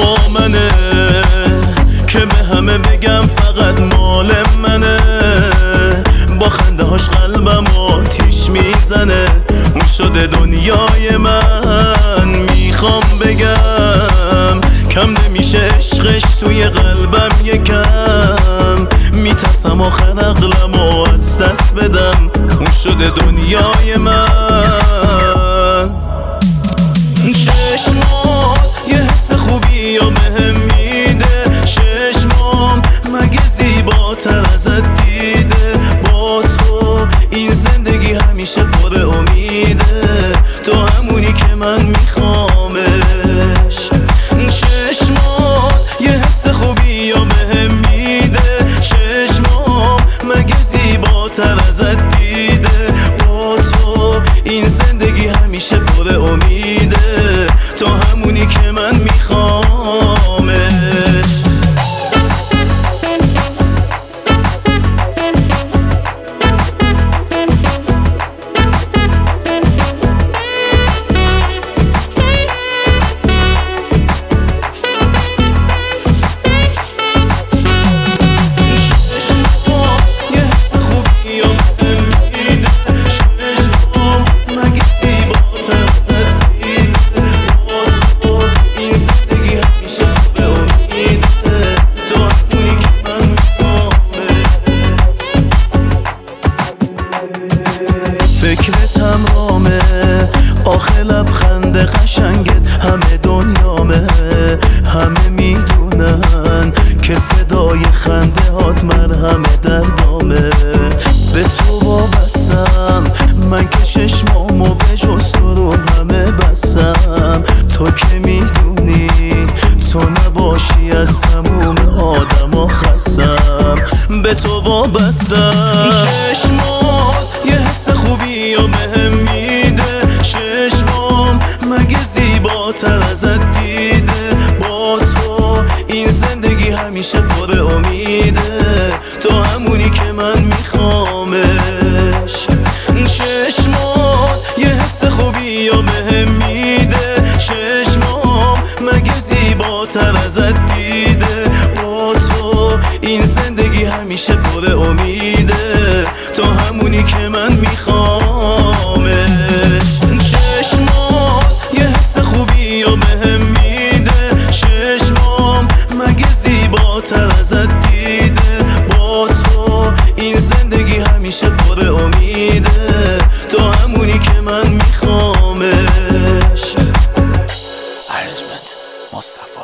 با منه که به همه بگم فقط مال منه. با خنده هاش قلبم آتیش میزنه، اون شده دنیای من. میخوام بگم کم نمیشه عشقش توی قلبم یکم. میترسم آخر عقلمو از دست بدم، اون شده دنیای من. چشمات یه حس خوبی یا بهم میده، چشمام مگه زیباتر ازت دیده. با تو این زندگی همیشه پر امیده، تو همونی که من میخوامش. چشمات یه حس خوبی یا بهم میده، چشمام مگه زیباتر ازت دیده. با تو این زندگی همیشه پر امیده، تو همونی که من میخوامش. فکرتم رامه، آخه لبخند قشنگت همه دنیامه. همه میدونن که صدای خنده هات مرهم دردامه. به تو وابستم من که چشمامو به جز تو رو همه بستم. تو که میدونی تو نباشی از تموم آدما خستم. به تو وابستم. چشمات یه حس خوبی یا بهم میده، چشمام مگه زیباتر ازت دیده. با تو این زندگی همیشه پر امیده، تو همونی که من میخوامش. چشمات یه حس خوبی یا بهم میده، چشمام مگه زیباتر ازت دیده. با تو این زندگی همیشه پر امیده، تو همونی که من میخوامش. چشمات یه حس خوبی یا بهم میده، چشمام مگه زیباتر ازت دیده. با تو این زندگی همیشه پر امیده، تو همونی که من میخوامش. ارنجمنت مصطفی.